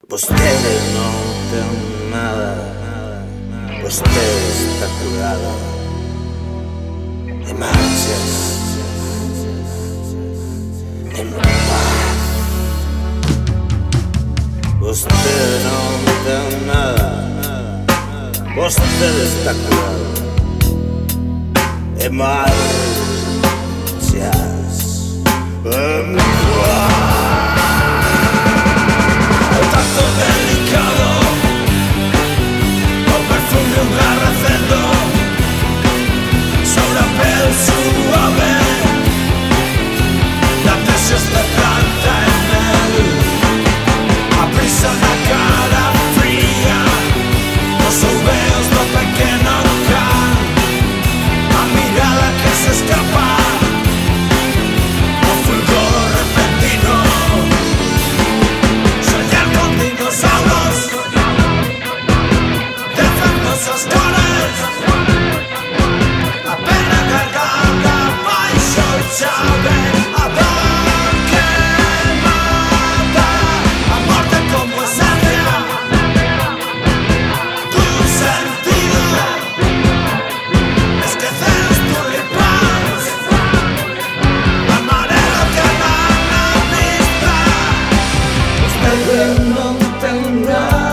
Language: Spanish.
Vostede non ten nada, vostede está curada e marchas en paz. Vostede non ten nada, vostede está curada e marchas en paz. Delicado, o perfume un garrafendo sobre a pel suave, la tesis de planta en él, a prisa na cara fría, os ouveos do pequeno can, a mirada que se escapa, o fulgor repentino. Dinosaurios, defendosos cones, a pena cargada, baixo chave, a dor que mata, a morte como esencia, tu sentido, esquecer os tulipanes, amarelo que na vista, Vostede non ten nada.